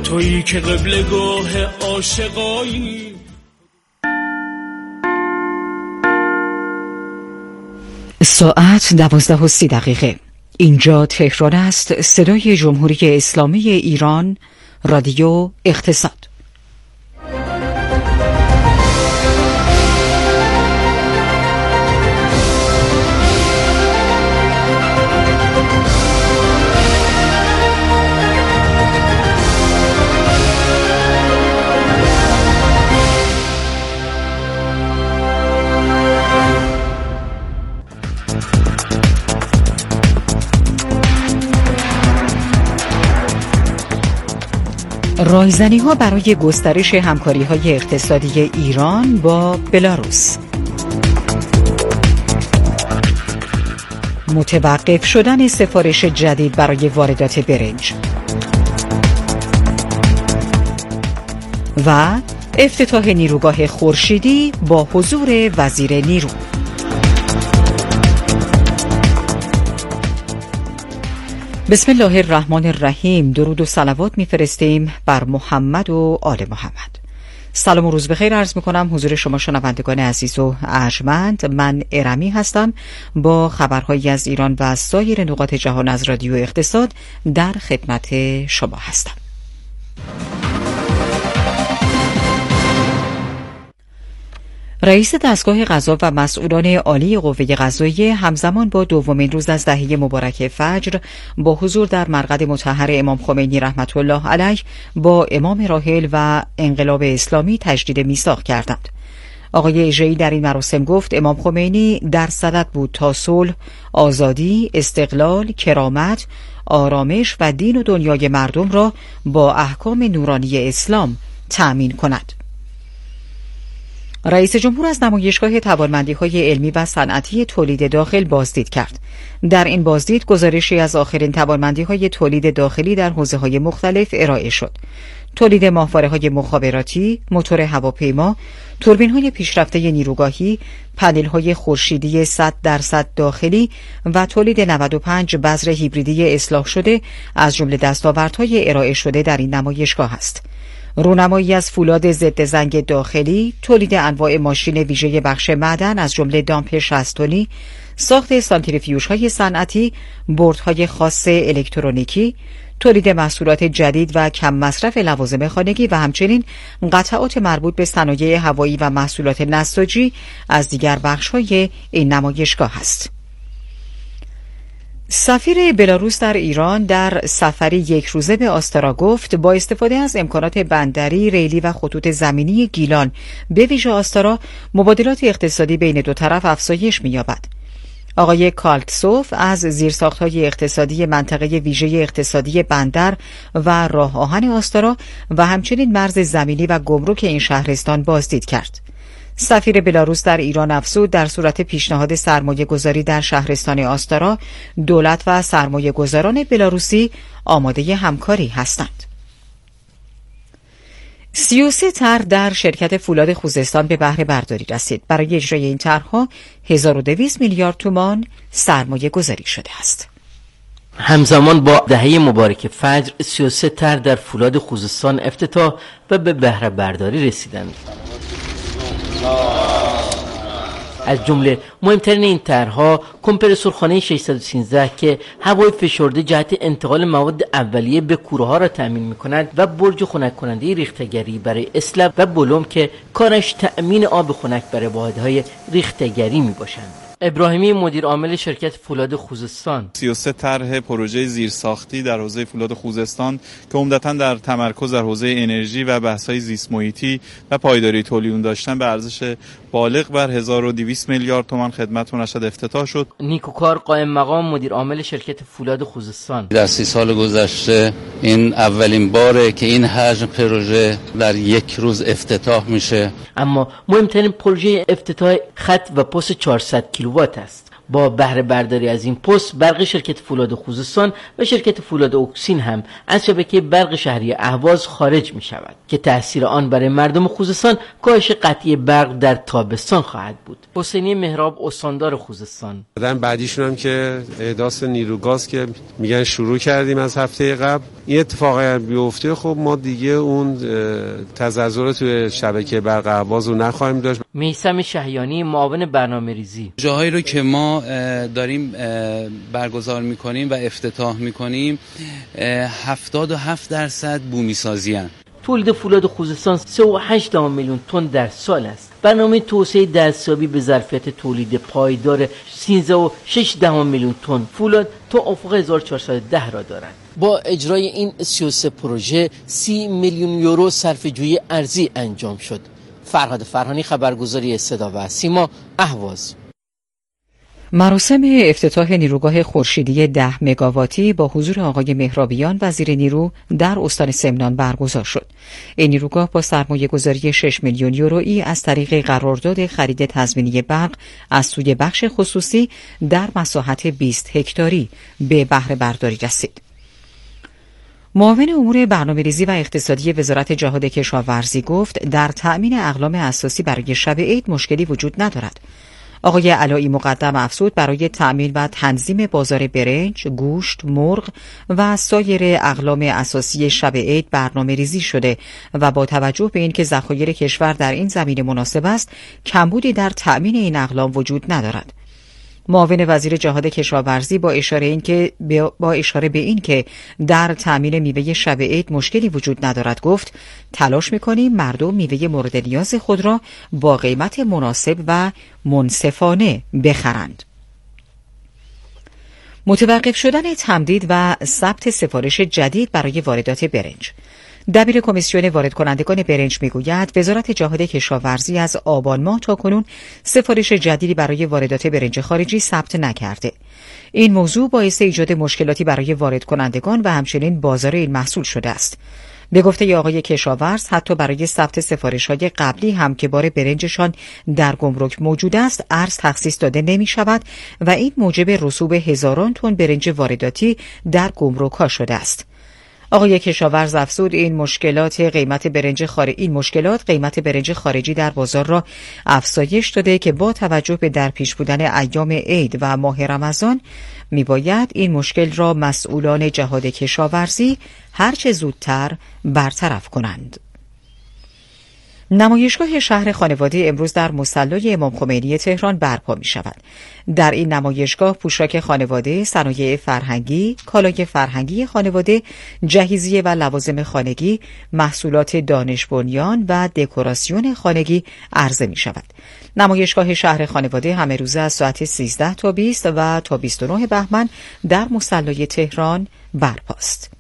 تویی که قبلگاه عاشقایی. ساعت 12:30. اینجا تهران است. صدای جمهوری اسلامی ایران، رادیو اقتصاد. رایزنی‌ها برای گسترش همکاری‌های اقتصادی ایران با بلاروس. متوقف شدن سفارش جدید برای واردات برنج. و افتتاح نیروگاه خورشیدی با حضور وزیر نیرو. بسم الله الرحمن الرحیم. درود و صلوات میفرستیم بر محمد و آل محمد. سلام و روز بخیر عرض میکنم حضور شما شنوندگان عزیز و ارجمند. من ارمی هستم با خبرهایی از ایران و سایر نقاط جهان از رادیو اقتصاد در خدمت شما هستم. رئیس دستگاه قضا و مسئولان عالی قوه قضاییه همزمان با دومین روز از دهه مبارک فجر با حضور در مرقد مطهر امام خمینی رحمت الله علیه با امام راحل و انقلاب اسلامی تجدید میثاق کردند. آقای اژه‌ای در این مراسم گفت امام خمینی در صدد بود تا صلح، آزادی، استقلال، کرامت، آرامش و دین و دنیای مردم را با احکام نورانی اسلام تأمین کند. رئیس جمهور از نمایشگاه توانمندی‌های علمی و صنعتی تولید داخل بازدید کرد. در این بازدید گزارشی از آخرین توانمندی‌های تولید داخلی در حوزه‌های مختلف ارائه شد. تولید ماهواره‌های مخابراتی، موتور هواپیما، توربین‌های پیشرفته نیروگاهی، پنل‌های خورشیدی 100% داخلی و تولید 95 بذر هیبریدی اصلاح شده از جمله دستاوردهای ارائه شده در این نمایشگاه است. رونمایی از فولاد ضد زنگ داخلی، تولید انواع ماشین ویژه بخش معدن از جمله دامپ 60 تنی، ساخت سانتریفیوژهای صنعتی، بردهای خاص الکترونیکی، تولید محصولات جدید و کم مصرف لوازم خانگی و همچنین قطعات مربوط به صنایع هوایی و محصولات نساجی از دیگر بخش‌های این نمایشگاه است. سفیر بلاروس در ایران در سفری یک روزه به آستارا گفت با استفاده از امکانات بندری، ریلی و خطوط زمینی گیلان به ویژه آستارا مبادلات اقتصادی بین دو طرف افزایش می‌یابد. آقای کالتسوف از زیرساخت‌های اقتصادی منطقه ویژه اقتصادی بندر و راه آهن آستارا و همچنین مرز زمینی و گمرک این شهرستان بازدید کرد. سفیر بلاروس در ایران افزود در صورت پیشنهاد سرمایه گذاری در شهرستان آستارا، دولت و سرمایه گذاران بلاروسی آماده همکاری هستند. 33 طرح در شرکت فولاد خوزستان به بهره برداری رسید. برای اجرای این طرح‌ها 1200 میلیارد تومان سرمایه گذاری شده است. همزمان با دهه مبارک فجر 33 طرح در فولاد خوزستان افتتاح و به بهره برداری رسیدند. از جمله مهمترین این طرح‌ها کمپرسورخانه 613 که هوای فشرده جهت انتقال مواد اولیه به کوره‌ها را تأمین می‌کند و برج خنک کننده ریختگری برای اسلب و بلوم که کارش تأمین آب خنک برای واحدهای ریختگری میباشند. ابراهیمی مدیر عامل شرکت فولاد خوزستان: 33 طرح پروژه زیرساختی در حوزه فولاد خوزستان که عمدتاً در تمرکز در حوزه انرژی و بحث‌های زیست محیطی و پایداری تولید داشتن به ارزش بالغ بر 1200 میلیارد تومان خدمتتون رسد افتتاح شد. نیکوکار قائم مقام مدیر عامل شرکت فولاد خوزستان: در 30 سال گذشته این اولین باره که این حجم پروژه در یک روز افتتاح میشه. اما مهمترین پروژه افتتاح خط و پست 400 کیلووات است. با بهره برداری از این پست برق شرکت فولاد خوزستان و شرکت فولاد اکسین هم از شبکه برق شهری اهواز خارج می شود که تأثیر آن برای مردم خوزستان کاهش قطعی برق در تابستان خواهد بود. حسینی مهراب، استاندار خوزستان. بعدیشون هم که احداث نیروگاز که میگن شروع کردیم از هفته قبل، این اتفاقی بیفته خب ما دیگه اون تزلزل توی شبکه برق اهواز رو نخواهیم داشت. میثم شهیانی، معاون برنامه‌ریزی. جاهایی رو که ما داریم برگزار میکنیم و افتتاح میکنیم 77% بومی سازی هستند. تولید فولاد خوزستان 3.8 میلیون تن در سال است. برنامه توسعه دستیابی به ظرفیت تولید پایدار 13.6 میلیون تن فولاد تا افق 1410 را دارد. با اجرای این 33 پروژه 30 میلیون یورو صرفه‌جویی ارزی انجام شد. فرهاد فرهانی، خبرگزاری صدا و سیما، اهواز. مراسم افتتاح نیروگاه خورشیدی 10 مگاواتی با حضور آقای مهرابیان وزیر نیرو در استان سمنان برگزار شد. این نیروگاه با سرمایه‌گذاری 6 میلیون یورویی از طریق قرارداد خرید تضمینی برق از سوی بخش خصوصی در مساحت 20 هکتاری به بهره برداری رسید. معاون امور برنامه‌ریزی و اقتصادی وزارت جهاد کشاورزی گفت در تأمین اقلام اساسی برای شب عید مشکلی وجود ندارد. آقای علایی مقدم افزود برای تأمین و تنظیم بازار برنج، گوشت، مرغ و سایر اقلام اساسی شب عید برنامه‌ریزی شده و با توجه به اینکه ذخایر کشور در این زمینه مناسب است، کمبودی در تأمین این اقلام وجود ندارد. معاون وزیر جهاد کشاورزی با اشاره به این که در تأمین میوه شب عید مشکلی وجود ندارد گفت تلاش می‌کنیم مردم میوه مورد نیاز خود را با قیمت مناسب و منصفانه بخرند. متوقف شدن تمدید و ثبت سفارش جدید برای واردات برنج. دبیر کمیسیون وارد کنندگان برنج میگوید وزارت جهاد کشاورزی از آبان ماه تا کنون سفارش جدیدی برای واردات برنج خارجی ثبت نکرده. این موضوع باعث ایجاد مشکلاتی برای وارد کنندگان و همچنین بازار این محصول شده است. به گفته آقای کشاورز حتی برای ثبت سفارش‌های قبلی هم که بار برنجشان در گمرک موجود است ارز تخصیص داده نمی شود و این موجب رسوب هزاران تن برنج وارداتی در گمرک‌ها شده است. آقای کشاورز افزود این مشکلات قیمت برنج خارجی در بازار را افزایش داده که با توجه به در پیش بودن ایام عید و ماه رمضان میباید این مشکل را مسئولان جهاد کشاورزی هرچه زودتر برطرف کنند. نمایشگاه شهر خانواده امروز در مصلی امام خمینی تهران برپا می شود. در این نمایشگاه پوشاک خانواده، صنایع فرهنگی، کالای فرهنگی خانواده، جهیزیه و لوازم خانگی، محصولات دانش بنیان و دکوراسیون خانگی عرضه می شود. نمایشگاه شهر خانواده همه روزه از ساعت 13 تا 20 و تا 29 بهمن در مصلی تهران برپاست.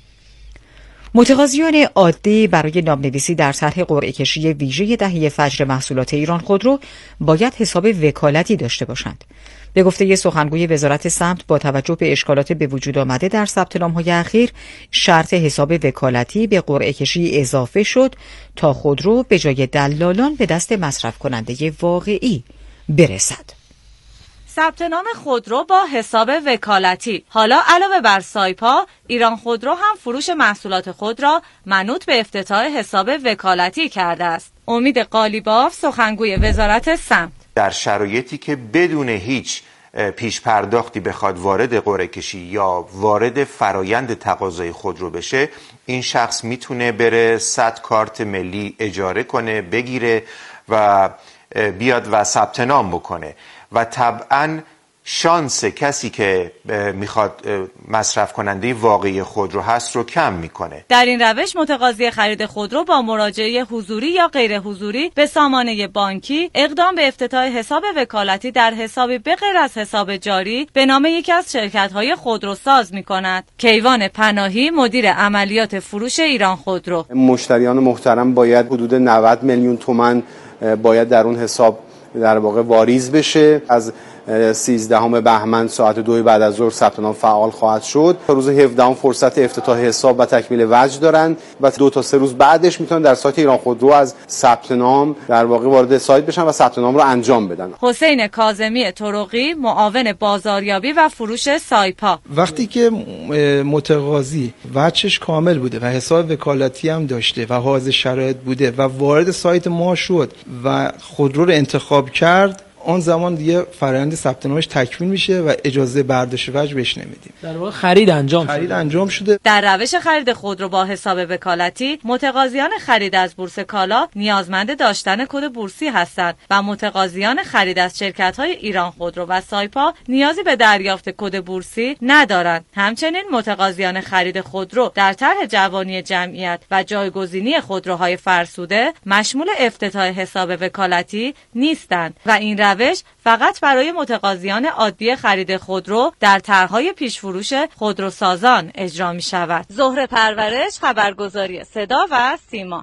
متقاضیان عادی برای نامنویسی در طرح قرعه کشی ویژه دهه فجر محصولات ایران خودرو باید حساب وکالتی داشته باشند. به گفته سخنگوی وزارت سمت با توجه به اشکالات به وجود آمده در ثبت نام‌های اخیر شرط حساب وکالتی به قرعه کشی اضافه شد تا خودرو به جای دلالان به دست مصرف کننده واقعی برسد. ثبت نام خودرو با حساب وکالتی. حالا علاوه بر سایپا، ایران خودرو هم فروش محصولات خود را منوط به افتتاح حساب وکالتی کرده است. امید قالیباف، سخنگوی وزارت سمت: در شرایطی که بدون هیچ پیش پرداختی بخواد وارد قرعه کشی یا وارد فرایند تقاضای خودرو بشه، این شخص میتونه بره 100 کارت ملی اجاره کنه، بگیره و بیاد و ثبت نام بکنه و طبعاً شانس کسی که میخواد مصرف کننده واقعی خودرو هست رو کم میکنه. در این روش متقاضی خرید خودرو با مراجعه حضوری یا غیر حضوری به سامانه بانکی اقدام به افتتاح حساب وکالتی در حسابی به غیر از حساب جاری به نام یکی از شرکت‌های خودروساز میکند. کیوان پناهی، مدیر عملیات فروش ایران خودرو: مشتریان محترم باید حدود 90 میلیون تومان باید در اون حساب در واقع واریز بشه. از 13 بهمن ساعت 2 بعد از ظهر ثبت نام فعال خواهد شد. روز 17 فرصت افتتاح حساب و تکمیل وجه دارن و 2 تا 3 روز بعدش میتونن در سایت ایران خودرو از ثبت نام در واقع وارد سایت بشن و ثبت نام رو انجام بدن. حسین کاظمی طرقی، معاون بازاریابی و فروش سایپا: وقتی که متقاضی وجهش کامل بوده و حساب وکالتی هم داشته و حائز شرایط بوده و وارد سایت ما شد و خودرو رو انتخاب کرد، اون زمان دیگه فرآیند ثبت نامش تکمیل میشه و اجازه برداشت وجه بهش نمیدیم. در واقع خرید انجام شده. در روش خرید خودرو با حساب وکالتی، متقاضیان خرید از بورس کالا نیازمند داشتن کد بورسی هستند و متقاضیان خرید از شرکت‌های ایران خودرو و سایپا نیازی به دریافت کد بورسی ندارند. همچنین متقاضیان خرید خودرو در طرح جوانی جمعیت و جایگزینی خودروهای فرسوده مشمول افتتاح حساب وکالتی نیستند و این روش فقط برای متقاضیان عادی خرید خودرو در طرح‌های پیش‌فروش خودروسازان اجرا می‌شود. زهره پرورش، خبرگزاری صدا و سیما.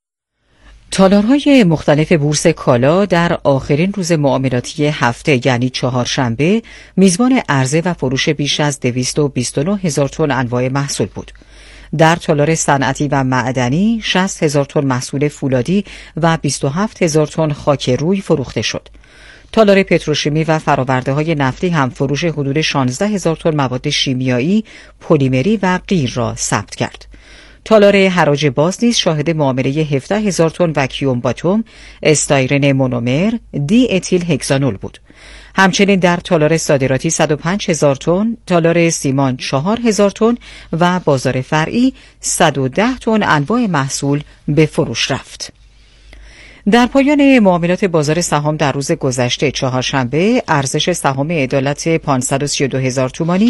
تالارهای مختلف بورس کالا در آخرین روز معاملاتی هفته یعنی چهارشنبه میزبان عرضه و فروش بیش از 229 هزار تن انواع محصول بود. در تالار صنعتی و معدنی 60 هزار تن محصول فولادی و 27 هزار تن خاک روی فروخته شد. تالار پتروشیمی و فرآورده‌های نفتی هم فروش حدود 16 هزار تن مواد شیمیایی، پلیمری و غیر را ثبت کرد. تالار حراج باز نیز شاهد معامله 17 هزار تن وکیوم باتوم، استایرن مونومر، دی اتیل هگزانول بود. همچنین در تالار صادراتی 105 هزار تن، تالار سیمان 4 هزار تن و بازار فرعی 110 تن انواع محصول به فروش رفت. در پایان معاملات بازار سهام در روز گذشته چهارشنبه، ارزش سهام عدالت 532 هزار تومانی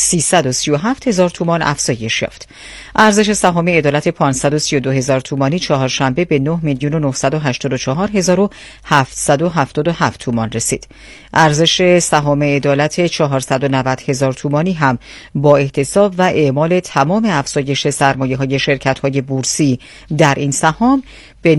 337 هزار تومان افزایش یافت. ارزش سهام عدالت 532 هزار تومانی چهارشنبه به 9,984,777 تومان رسید. ارزش سهام عدالت 490 هزار تومانی هم با احتساب و اعمال تمام افزایش سرمایه‌های شرکت‌های بورسی در این سهام به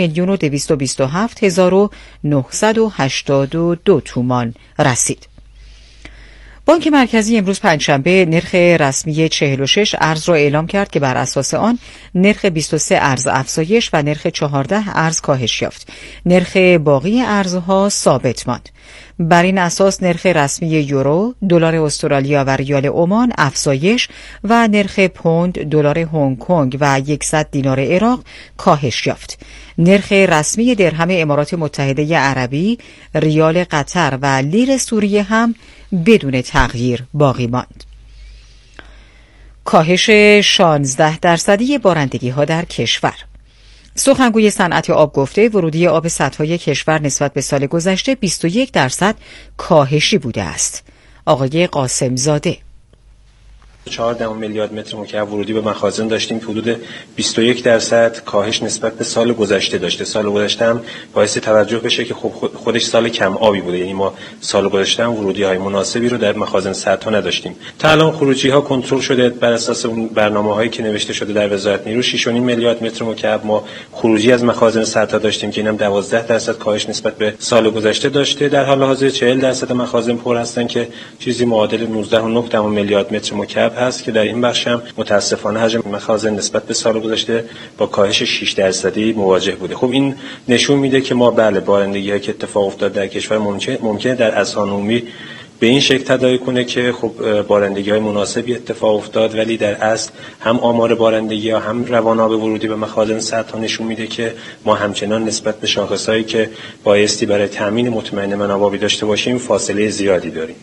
9,227,982 تومان رسید. بانک مرکزی امروز پنجشنبه نرخ رسمی 46 ارز را اعلام کرد که بر اساس آن نرخ 23 ارز افزایش و نرخ 14 ارز کاهش یافت. نرخ باقی ارزها ثابت ماند. بر این اساس نرخ رسمی یورو، دلار استرالیا و ریال عمان افزایش و نرخ پوند، دلار هنگ کنگ و 100 دینار عراق کاهش یافت. نرخ رسمی درهم امارات متحده عربی، ریال قطر و لیر سوریه هم بدون تغییر باقی ماند. کاهش 16% بارندگی‌ها در کشور. سخنگوی صنعت آب گفته ورودی آب سدهای کشور نسبت به سال گذشته 21% کاهشی بوده است. آقای قاسم زاده: 4 میلیارد متر مکعب ورودی به مخازن داشتیم که حدود 21% کاهش نسبت به سال گذشته داشته. سال گذشته هم باعث توجه بشه که خودش سال کم آبی بوده، یعنی ما سال گذشته هم ورودی‌های مناسبی رو در مخازن سدها نداشتیم. تا الان خروجی‌ها کنترل شده بر اساس اون برنامه‌هایی که نوشته شده در وزارت نیرو. 6.5 میلیارد متر مکعب ما خروجی از مخازن سدها داشتیم که اینم 12% کاهش نسبت به سال گذشته داشته. در حال حاضر 40% مخازن پر هستن که چیزی معادل 19.9 میلیارد متر مکعب هست که در این بخش هم متاسفانه حجم مخازن نسبت به سال گذشته با کاهش 6% مواجه بوده. خب این نشون میده که ما بله بارندگی‌هایی که اتفاق افتاد در کشور ممکنه در اذهان عمومی به این شکل تداعی کنه که خب بارندگی‌های مناسبی اتفاق افتاد، ولی در اصل هم آمار بارندگی‌ها هم رواناب ورودی به مخازن سدها نشون میده که ما همچنان نسبت به شاخص‌هایی که بایستی برای تامین مطمئن منابع آبی داشته باشیم فاصله زیادی داریم.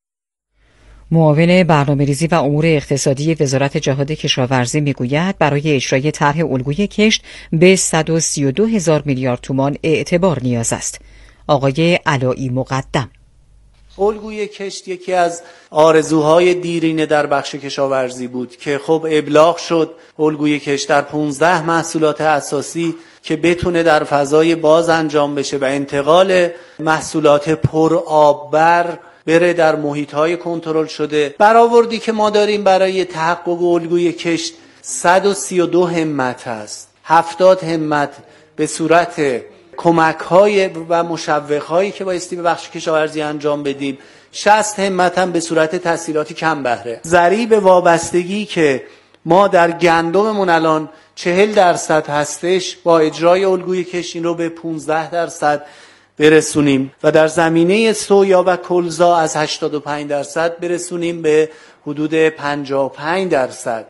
معاون برنامه‌ریزی و امور اقتصادی وزارت جهاد کشاورزی میگوید برای اجرای طرح الگوی کشت به 132 هزار میلیارد تومان اعتبار نیاز است. آقای علایی مقدم: الگوی کشت یکی از آرزوهای دیرینه در بخش کشاورزی بود که خب ابلاغ شد. الگوی کشت در 15 محصولات اساسی که بتونه در فضای باز انجام بشه و انتقال محصولات پر آببر بره در محیط‌های کنترل شده. برآوردی که ما داریم برای تحقق الگوی کشت 132 همت هست. 70 همت به صورت کمک‌های و مشوق‌هایی که بایستی به بخش کشاورزی انجام بدیم، 60 همت هم به صورت تسهیلات کم بهره. ضریب وابستگی که ما در گندممون الان 40% هستش، با اجرای الگوی کشت این رو به 15% برسونیم و در زمینه سویا و کلزا از 85% برسونیم به حدود 55%.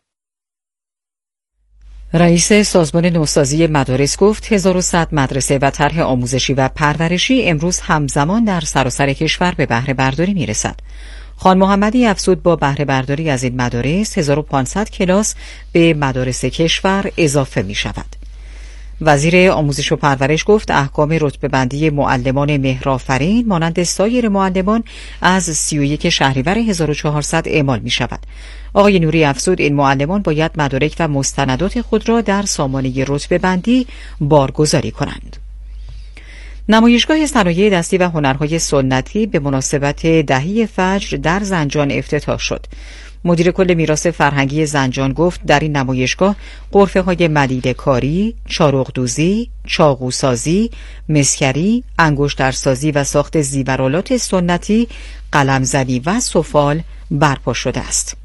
رئیس سازمان نوسازی مدارس گفت 1100 مدرسه و طرح آموزشی و پرورشی امروز همزمان در سراسر کشور به بهره برداری میرسد. خان محمدی افزود با بهره برداری از این مدارس 1500 کلاس به مدارس کشور اضافه می شود. وزیر آموزش و پرورش گفت احکام رتبه بندی معلمان مهرآفرین مانند سایر معلمان از 31 شهریور 1400 اعمال می شود. آقای نوری افزود این معلمان باید مدارک و مستندات خود را در سامانه رتبه بندی بارگذاری کنند. نمایشگاه صنایع دستی و هنرهای سنتی به مناسبت دهی فجر در زنجان افتتاح شد. مدیر کل میراث فرهنگی زنجان گفت در این نمایشگاه غرفه‌های ملیله کاری، چارق‌دوزی، چاقوسازی، مسکری، انگشترسازی و ساخت زیورآلات سنتی، قلمزنی و سفال برپا شده است.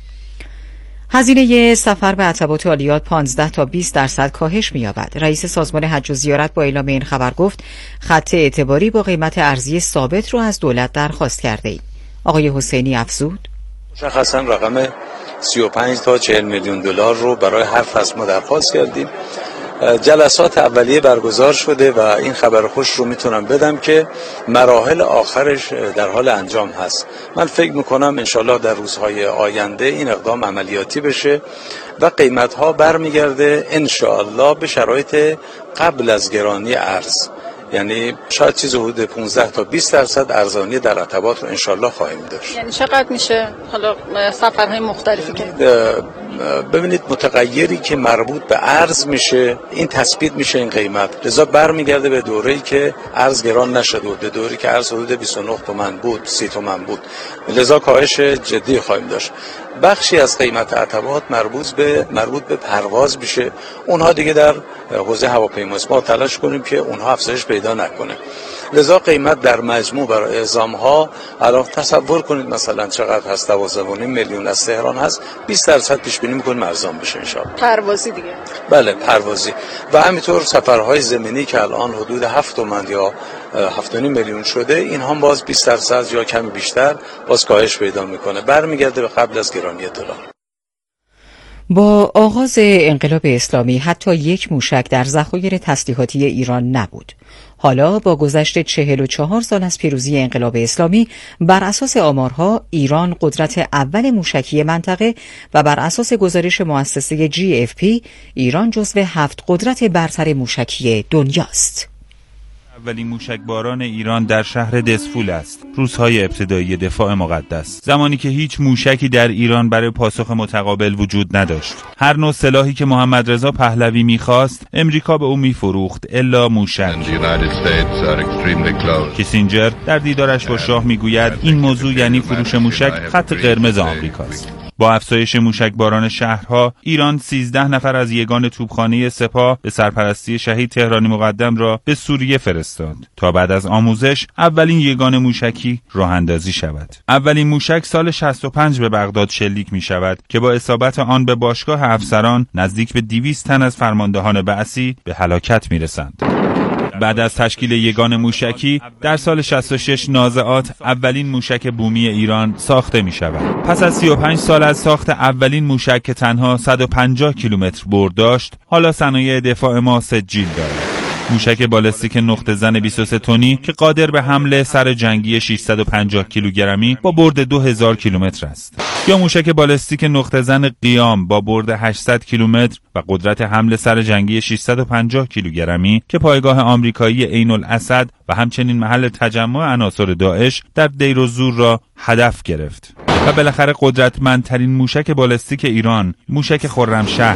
هزینه سفر به عتبات عالیات 15 تا 20% کاهش می‌یابد. رئیس سازمان حج و زیارت با اعلام این خبر گفت خط اعتباری با قیمت ارزی ثابت رو از دولت درخواست کرده ایم. آقای حسینی افزود مشخصاً رقم 35 تا 40 میلیون دلار رو برای هر فصل ما درخواست کردیم. جلسات اولیه برگزار شده و این خبر خوش رو میتونم بدم که مراحل آخرش در حال انجام هست. من فکر میکنم انشالله در روزهای آینده این اقدام عملیاتی بشه و قیمتها برمیگرده انشالله به شرایط قبل از گرانی ارز، یعنی شاید چیز حدود 15 تا 20% ارزانی در عتبات رو انشالله خواهیم داشت. یعنی چقدر میشه حالا سفرهای مختلفی که ببینید متغیری که مربوط به ارز میشه این تثبیت میشه این قیمت، لذا برمیگرده به دوره‌ای که ارز گران نشده بود، به دوره‌ای که ارز حدود 29 تومن بود، 30 تومن بود، لذا کاهش جدی خواهیم داشت. بخشی از قیمت عتبات مربوط به پرواز میشه، اونها دیگه در حوزه هواپیماست، ما تلاش کنیم که اونها افزایش پیدا نکنه. لذا قیمت در مجموع برای اعزام‌ها الان تصور کنید مثلا چقدر هست، 12.5 میلیون از تهران هست، 20% پیش بینی می‌کنیم ارزان بشه ان شاءالله. پروازی دیگه. بله پروازی و همینطور سفرهای زمینی که الان حدود 7 تومن یا 7.5 میلیون شده، اینها هم باز 20% یا کمی بیشتر باز کاهش پیدا میکنه، برمیگرده به قبل از گرانی دلار. با آغاز انقلاب اسلامی حتی یک موشک در ذخایر تسلیحاتی ایران نبود. حالا با گذشت 44 سال از پیروزی انقلاب اسلامی بر اساس آمارها ایران قدرت اول موشکی منطقه و بر اساس گزارش مؤسسه GFP ایران جزو 7 قدرت برتر موشکی دنیاست. اولین موشکباران ایران در شهر دسفول است. روزهای ابتدایی دفاع مقدس، زمانی که هیچ موشکی در ایران برای پاسخ متقابل وجود نداشت. هر نوع سلاحی که محمد رضا پهلوی می‌خواست امریکا به او می‌فروخت الا موشک. کیسینجر در دیدارش با شاه می‌گوید این موضوع یعنی فروش موشک خط قرمز آمریکاست. با افزایش موشکباران شهرها، ایران 13 نفر از یگان توپخانه سپاه به سرپرستی شهید تهرانی مقدم را به سوریه فرستاد تا بعد از آموزش اولین یگان موشکی راه اندازی شود. اولین موشک سال 65 به بغداد شلیک می شود که با اصابت آن به باشگاه افسران نزدیک به 200 تن از فرماندهان بعثی به هلاکت می رسند. بعد از تشکیل یگان موشکی در سال 66 نازعات اولین موشک بومی ایران ساخته می شود. پس از 35 سال از ساخت اولین موشک که تنها 150 کیلومتر برد داشت، حالا صنایع دفاع ما سجیل دارد. موشک بالستیک نقطه زن 23 تنی که قادر به حمل سر جنگی 650 کیلوگرمی با برد 2000 کیلومتر است، یا موشک بالستیک نقطه زن قیام با برد 800 کیلومتر و قدرت حمل سر جنگی 650 کیلوگرمی که پایگاه آمریکایی عین الاسد و همچنین محل تجمع عناصر داعش در دیر الزور را هدف گرفت. و بالاخره قدرتمندترین موشک بالستیک ایران، موشک خرمشهر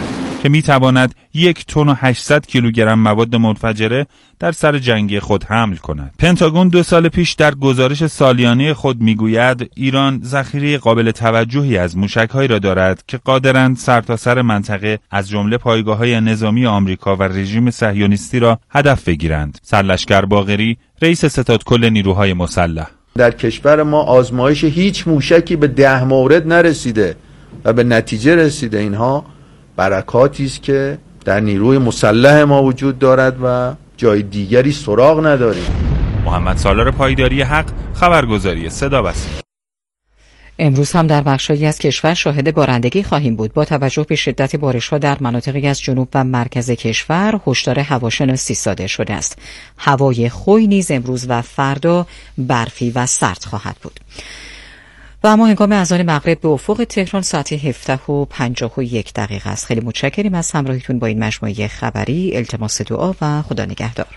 که میتواند 1 تن و 800 کیلوگرم مواد منفجره در سر جنگی خود حمل کند. پنتاگون 2 سال پیش در گزارش سالیانه خود میگوید ایران ذخیره قابل توجهی از موشک‌هایی را دارد که قادرند سرتاسر منطقه از جمله پایگاه‌های نظامی آمریکا و رژیم صهیونیستی را هدف بگیرند. سرلشکر باقری، رئیس ستادکل نیروهای مسلح: در کشور ما آزمایش هیچ موشکی به 10 مورد نرسیده و به نتیجه رسیده. اینها برکاتی است که در نیروی مسلح ما وجود دارد و جای دیگری سراغ نداریم. محمد سالار پایداری حق، خبرگزاری صدا و سیما. امروز هم در بخشایی از کشور شاهد بارندگی خواهیم بود. با توجه به شدت بارش‌ها در مناطقی از جنوب و مرکز کشور، هشدار هواشناسی صادر شده است. هوای خوی نیز امروز و فردا برفی و سرد خواهد بود. و اما هنگام اذان مغرب به افق تهران ساعت 17:51 است. خیلی متشکریم از همراهیتون با این مجموعه خبری. التماس دعا و خدا نگهدار.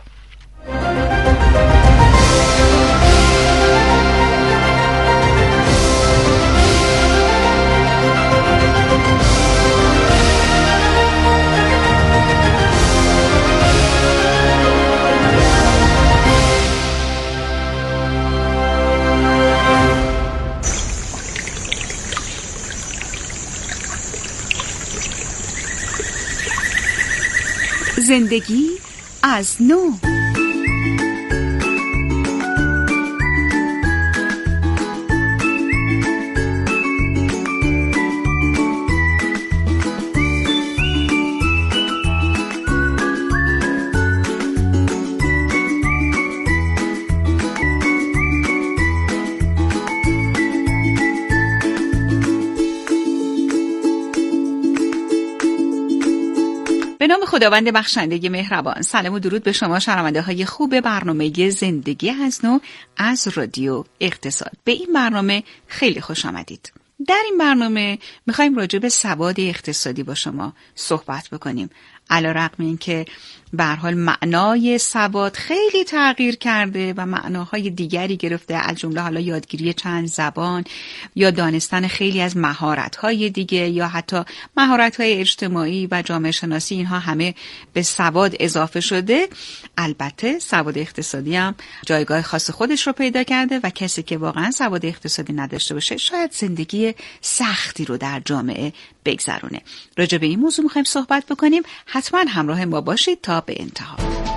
زندگی از نو. به نام خداوند بخشنده مهربان. سلام و درود به شما شنونده های خوب برنامه زندگی از نو از رادیو اقتصاد. به این برنامه خیلی خوش آمدید. در این برنامه میخوایم راجع به سواد اقتصادی با شما صحبت بکنیم. علیرغم اینکه به هر حال معنای سواد خیلی تغییر کرده و معناهای دیگری گرفته، از جمله حالا یادگیری چند زبان یا دانستن خیلی از مهارت‌های دیگه یا حتی مهارت‌های اجتماعی و جامعه شناسی، اینها همه به سواد اضافه شده. البته سواد اقتصادی هم جایگاه خاص خودش رو پیدا کرده و کسی که واقعا سواد اقتصادی نداشته باشه شاید زندگی سختی رو در جامعه بگذرونه. راجع به این موضوع می‌خوایم صحبت بکنیم. حتما همراه ما باشید تا به انتها.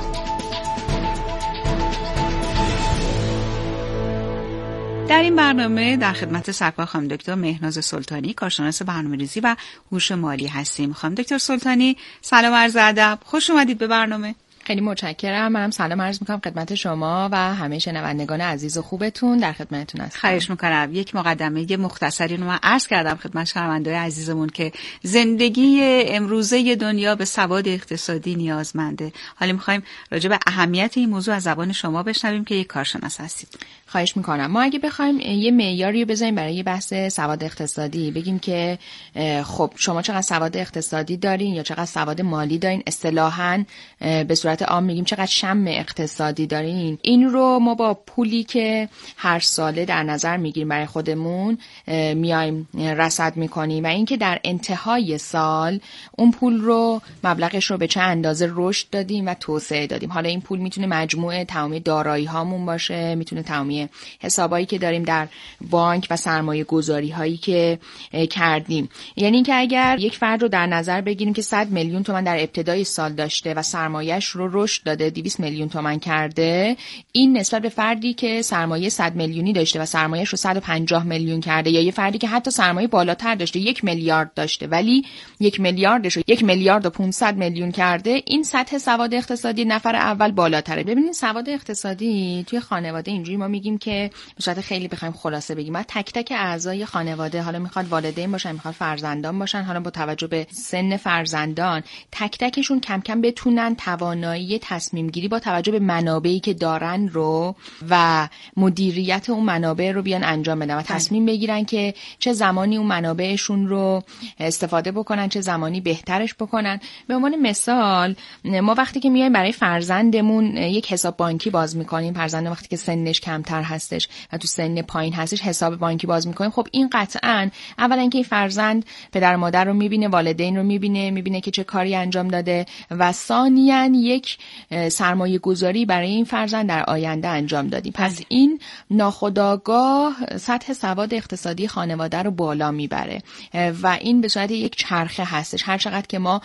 در این برنامه در خدمت سرکار خانم دکتر مهناز سلطانی، کارشناس برنامه‌ریزی و هوش مالی هستیم. خانم دکتر سلطانی، سلام عرض ادب، خوش اومدید به برنامه. خیلی متشکرم. منم سلام عرض میکنم خدمت شما و همه شنوندگان عزیز و خوبتون. در خدمتتون هستم. خواهش میکنم. یک مقدمه مختصری رو من عرض کردم خدمت شنوندگان عزیزمون که زندگی امروزه دنیا به سواد اقتصادی نیازمنده. حالا میخوایم راجع به اهمیت این موضوع از زبان شما بشنویم که یک کارشناس هستید. خواهش میکنم. ما اگه بخوایم یه معیاری بزنیم برای بحث سواد اقتصادی، بگیم که خب شما چقدر سواد اقتصادی دارین یا چقدر سواد مالی دارین، اصطلاحاً به صورت عام میگیم چقدر شم اقتصادی دارین، این رو ما با پولی که هر ساله در نظر میگیریم برای خودمون میایم رصد میکنیم و اینکه در انتهای سال اون پول رو مبلغش رو به چه اندازه رشد دادیم و توسعه دادیم. حالا این پول میتونه مجموعه تمامی دارایی هامون باشه، میتونه تمامی حسابایی که داریم در بانک و سرمایه گذاری هایی که کردیم. یعنی اینکه اگر یک فرد رو در نظر بگیریم که 100 میلیون تومان در ابتدای سال داشته و سرمایه‌اش رو رشد داده 200 میلیون تومان کرده، این نسبت به فردی که سرمایه 100 میلیونی داشته و سرمایه‌اش رو 150 میلیون کرده، یا یه فردی که حتی سرمایه بالاتر داشته 1 میلیارد داشته ولی 1 میلیاردش رو 1 میلیارد و 500 میلیون کرده، این سطح سواد اقتصادی نفر اول بالاتره. ببینید سواد اقتصادی توی خانواده اینجوری ما میگیم که به صورت خیلی بخوایم خلاصه بگیم، ما تک تک اعضای خانواده، حالا میخواد والدین باشن، میخواد فرزندان باشن، حالا با توجه به سن فرزندان تک تکشون کم کم بتونن توانایی توانایی تصمیم گیری با توجه به منابعی که دارن رو و مدیریت اون منابع رو بیان انجام بدن و تصمیم بگیرن که چه زمانی اون منابعشون رو استفاده بکنن، چه زمانی بهترش بکنن. به عنوان مثال ما وقتی که میایم برای فرزندمون یک حساب بانکی باز میکنیم، فرزند وقتی که سنش کمتر هستش و تو سن پایین هستش حساب بانکی باز میکنیم، خب این قطعاً اولا اینکه این فرزند پدر مادر رو میبینه، والدین رو میبینه که چه کاری انجام داده و ثانیاً یک سرمایه گذاری برای این فرزند در آینده انجام دادیم. پس این ناخودآگاه سطح سواد اقتصادی خانواده رو بالا میبره و این به صورت یک چرخه هستش. هر چقدر که ما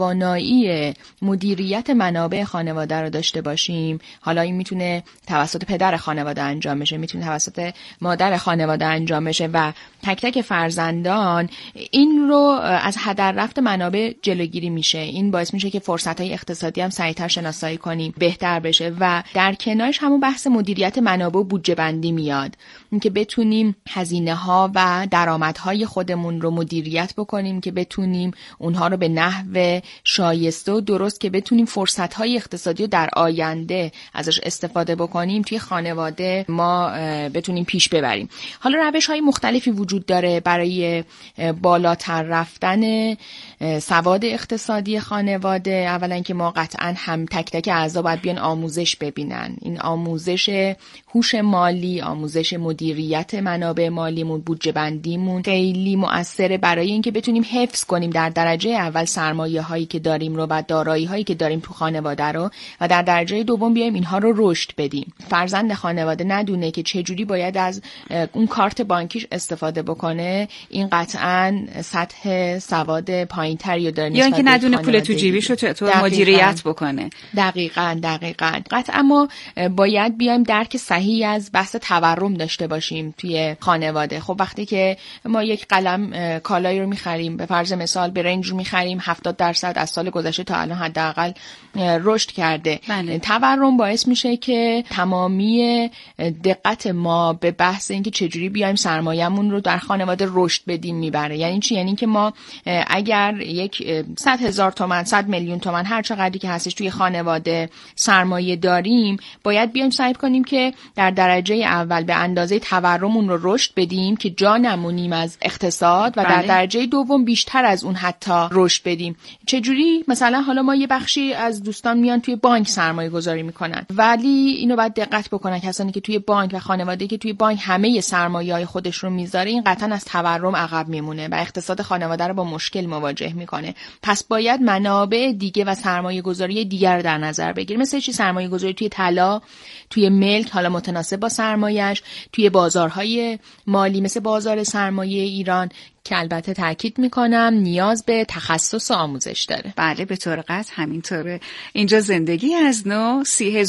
توانایی مدیریت منابع خانواده رو داشته باشیم، حالا این میتونه توسط پدر خانواده انجام بشه، میتونه توسط مادر خانواده انجام بشه و تک تک فرزندان، این رو از هدر رفت منابع جلوگیری میشه. این باعث میشه که فرصت‌های اقتصادی هم سریعتر شناسایی کنیم، بهتر بشه و در کنارش همون بحث مدیریت منابع و بودجه بندی میاد، اینکه بتونیم هزینه‌ها و درآمدهای خودمون رو مدیریت بکنیم، که بتونیم اونها رو به نحو شایسته و درست که بتونیم فرصت‌های اقتصادی رو در آینده ازش استفاده بکنیم توی خانواده ما بتونیم پیش ببریم. حالا روش‌های مختلفی وجود داره برای بالاتر رفتن سواد اقتصادی خانواده. اولا که ما قطعاً هم تک تک اعضا باید بیان آموزش ببینن. این آموزش هوش مالی، آموزش مدیریت منابع مالیمون، بودجه بندیمون خیلی مؤثره برای اینکه بتونیم حفظ کنیم در درجه اول سرمایه هایی که داریم رو و دارایی هایی که داریم تو خانواده رو و در درجه دوم بیایم اینها رو رشد بدیم. فرزند خانواده ندونه که چجوری باید از اون کارت بانکیش استفاده بکنه، این قطعاً سطح سواد پایین‌تری رو داره، یا اینکه ندونه پول تو جیبیشو چطور مدیریت بکنه. دقیقاً قطعاً ما باید بیایم درک صحیح از بحث تورم داشته باشیم توی خانواده. خب وقتی که ما یک قلم کالایی رو می‌خریم، به فرض مثال برنج رو می‌خریم 70% از سال گذشته تا الان حداقل رشد کرده. تورم باعث میشه که تمامی دقت ما به بحث اینکه چجوری بیایم سرمایه‌مون رو در خانواده رشد بدیم میبره. یعنی چی؟ یعنی که ما اگر یک 100,000 تومان 100 میلیون تومان هر چقدری که هستش توی خانواده سرمایه داریم، باید بیایم سعی کنیم که در درجه اول به اندازه تورممون رو رشد بدیم که جا نمونیم از اقتصاد و در درجه دوم بیشتر از اون حتی رشد بدیم. چجوری؟ مثلا حالا ما یه بخشی از دوستان میان توی بانک سرمایه گذاری میکنن، ولی اینو باید دقت بکنن کسانی که توی بانک و خانواده‌ای که توی بانک همه سرمایه‌های خودش رو میذاره، این قطعاً از تورم عقب میمونه و اقتصاد خانواده رو با مشکل مواجه میکنه. پس باید منابع دیگه و سرمایه گذاری دیگر رو در نظر بگیریم، مثل چی؟ سرمایه گذاری توی طلا، توی ملک، حالا متناسب با سرمایه‌اش، توی بازارهای مالی مثل بازار سرمایه ایران که البته تاکید میکنم نیاز به تخصص و آموزش داره. بله به طور قطع همینطوره. اینجا زندگی از نو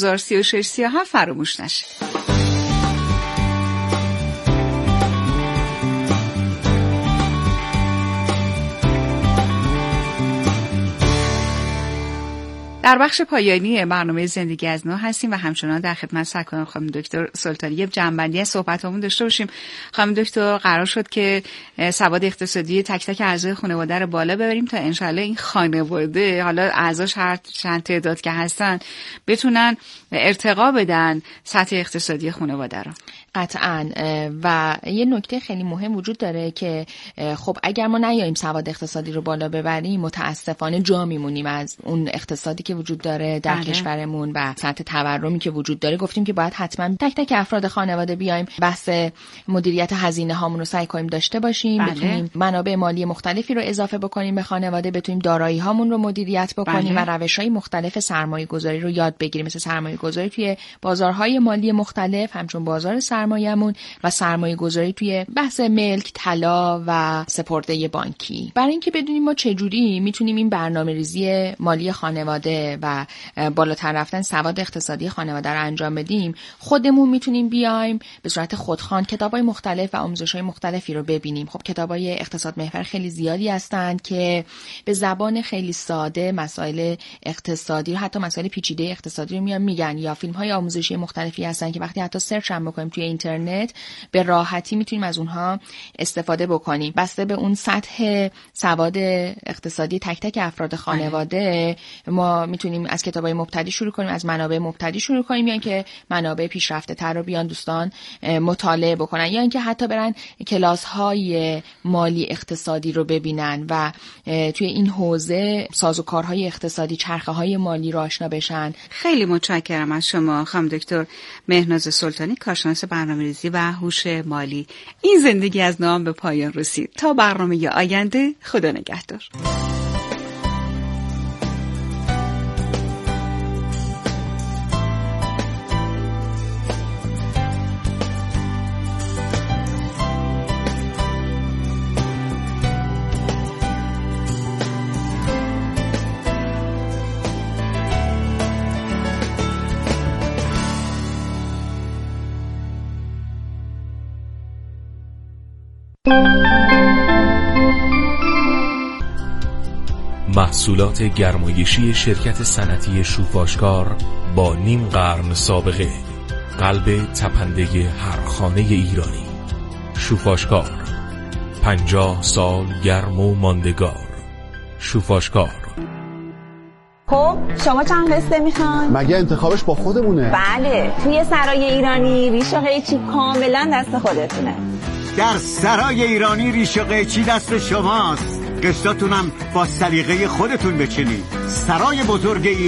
30,036 فراموش نشه. در بخش پایانی برنامه زندگی از نو هستیم و همچنان در خدمت سرکار خانم دکتر سلطانی جنبندی از صحبتامون داشته باشیم. خانم دکتر قرار شد که سواد اقتصادی تک تک اعضای خانواده رو بالا ببریم تا انشالله این خانواده، حالا اعضاش هر چند تعداد که هستن، بتونن ارتقا بدن سطح اقتصادی خانواده رو. قطعاً. و یه نکته خیلی مهم وجود داره که خب اگر ما نیاییم سواد اقتصادی رو بالا ببریم، متاسفانه جا میمونیم از اون اقتصادی که وجود داره در کشورمون و سطح تورمی که وجود داره. گفتیم که باید حتما تک تک افراد خانواده بیایم بحث مدیریت هزینه هامون رو سعی کنیم داشته باشیم، بتونیم منابع مالی مختلفی رو اضافه بکنیم به خانواده، بتونیم دارایی هامون رو مدیریت بکنیم و روش‌های مختلف سرمایه‌گذاری رو یاد بگیریم، مثل سرمایه‌گذاری توی بازارهای مالی مختلف، همچون بازار سرمایه‌مون و سرمایه‌گذاری توی بحث ملک، طلا و سپرده بانکی. برای اینکه بدونیم ما چجوری میتونیم این برنامه‌ریزی مالی خانواده و بالاتر رفتن سواد اقتصادی خانواده رو انجام بدیم، خودمون میتونیم بیایم به صورت خودخوان کتابای مختلف و آموزش‌های مختلفی رو ببینیم. خب کتابای اقتصاد محور خیلی زیادی هستند که به زبان خیلی ساده مسائل اقتصادی، حتی مسائل پیچیده اقتصادی رو میگن، یا فیلم‌های آموزشی مختلفی هستن که وقتی حتی سرچ هم بکنیم توی اینترنت به راحتی میتونیم از اونها استفاده بکنیم. بسته به اون سطح سواد اقتصادی تک تک افراد خانواده ما میتونیم از کتابای مبتدی شروع کنیم، از منابع مبتدی شروع کنیم، یا اینکه منابع پیشرفته تر رو بیان دوستان مطالعه بکنن، یا اینکه حتی برن کلاس‌های مالی اقتصادی رو ببینن و توی این حوزه سازوکارهای اقتصادی، چرخه‌های مالی رو آشنا بشن. خیلی متشکرم از شما خانم دکتر مهناز سلطانی، کارشناس برنامه‌ریزی و هوش مالی. این زندگی از نام به پایان رسید. تا برنامه آینده، خدا نگهدار. محصولات گرمایشی شرکت صنعتی شوفاشکار با نیم قرن سابقه، قلب تپنده هر خانه ایرانی. شوفاشکار، 50 سال گرم و ماندگار. شوفاشکار. خب شما چند قسطه میخوان؟ مگه انتخابش با خودمونه؟ بله، توی سرای ایرانی ریش و قیچی کاملا دست خودتونه. در سرای ایرانی ریش و قیچی دست شماست، قسطاتونم با سلیقه خودتون بچینید. سرای بزرگ